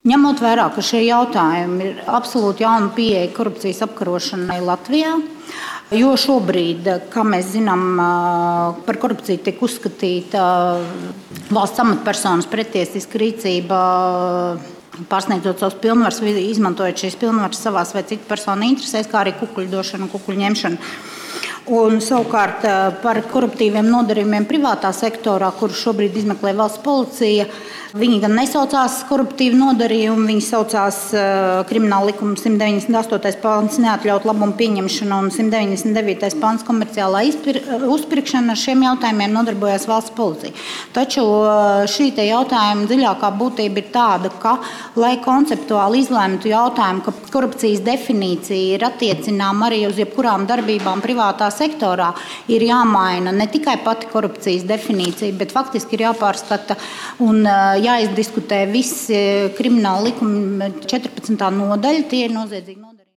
Ņemot vērā, ka šie jautājumi ir absolūti jauna pieeja korupcijas apkarošanai Latvijā, jo šobrīd, kā mēs zinām, par korupciju tiek uzskatīta valsts amatpersonas pretiesiska rīcība, pārsniedzot savus pilnvarus, izmantojot šīs pilnvaras savās vai citu personu interesēs, kā arī kukuļdošanu, kukuļņemšanu. Un, savukārt par koruptīviem nodarījumiem privātā sektorā, kurus šobrīd izmeklē valsts policija, viņi gan nesaucās koruptīvi nodarījumi, viņi saucās krimināla likuma 198. pants neatļaut labumu pieņemšanu un 199. pants komerciālā uzpirkšana. Ar šiem jautājumiem nodarbojās valsts policija. Taču šī jautājuma dziļākā būtība ir tāda, ka, lai konceptuāli izlemtu jautājumu, ka korupcijas definīcija ir attiecināma arī uz jebkurām darbībām privātā sektorā, ir jāmaina ne tikai pati korupcijas definīcija, bet faktiski ir jāpārskata un jāizdiskutē visi krimināla likuma 14. nodaļa, tie ir noziedzīgi nodarījumi.